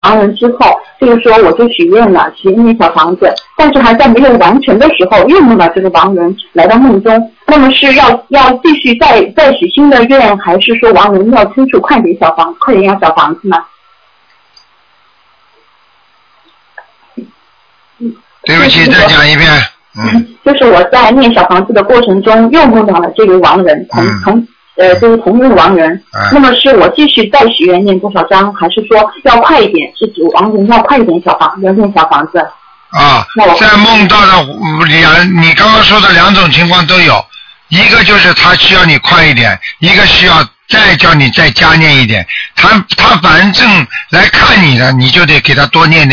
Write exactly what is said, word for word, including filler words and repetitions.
亡人之后，就是说我就许愿了，许愿念小房子，但是还在没有完成的时候，又梦到这个亡人来到梦中。那么是要要继续再再许新的愿，还是说亡人要催促快点小房快点要小房子呢？ 对不起，再讲一遍。嗯， 就是我在念小房子的过程中，又梦到了这个亡人，同、嗯、同呃，就是同一个亡人。嗯、那么是我继续再许愿念多少章，还是说要快一点？是指亡人要快一点小房要念小房子？ 啊，在梦到的两，你刚刚说的两种情况都有，一个就是他需要你快一点，一个需要再叫你再加念一点。他他反正来看你的，你就得给他多念点。